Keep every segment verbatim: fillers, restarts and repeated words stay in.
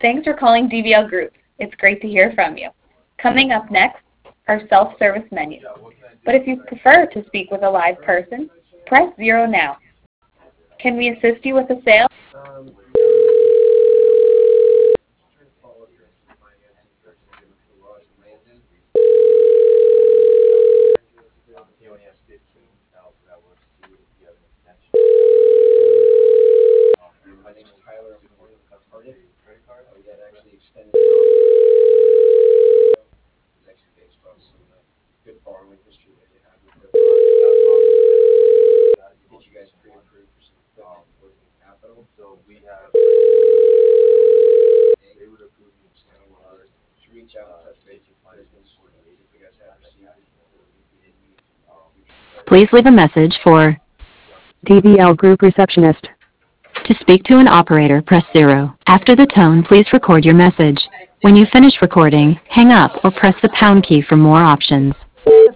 Thanks for calling D V L Group. It's great to hear from you. Coming up next, our self-service menu. But if you prefer to speak with a live person, press zero now. Can we assist you with a sale? Please leave a message for D V L Group Receptionist. To speak to an operator, press zero. After the tone, please record your message. When you finish recording, hang up or press the pound key for more options.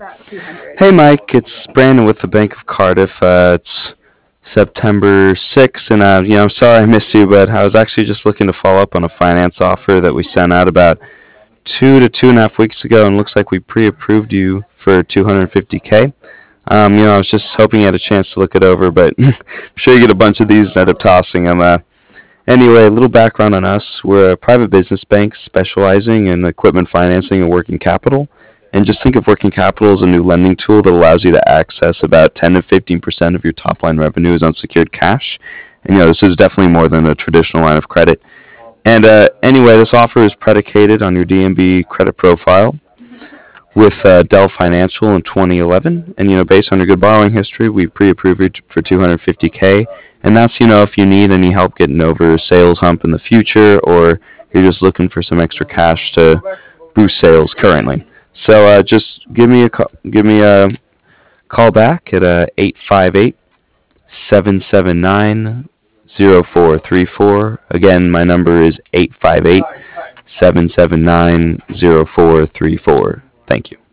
Hey Mike, it's Brandon with the Bank of Cardiff. Uh, it's September sixth, and uh, you know, I'm sorry I missed you, but I was actually just looking to follow up on a finance offer that we sent out about two to two and a half weeks ago, and looks like we pre-approved you for two hundred fifty k. Um, you know, I was just hoping you had a chance to look it over, but I'm sure you get a bunch of these and end up tossing them. Uh, anyway, a little background on us. We're a private business bank specializing in equipment financing and working capital. And just think of working capital as a new lending tool that allows you to access about ten to fifteen percent of your top line revenue as unsecured cash. And, you know, this is definitely more than a traditional line of credit. And uh, anyway, this offer is predicated on your D N B credit profile with uh, Dell Financial in twenty eleven, and you know, based on your good borrowing history, we pre-approved it for two hundred fifty k, and that's, you know, if you need any help getting over a sales hump in the future, or you're just looking for some extra cash to boost sales currently. So uh, just give me a call, give me a call back at uh, eight five eight, seven seven nine, zero four three four. Again, my number is eight five eight, seven seven nine, zero four three four. Thank you.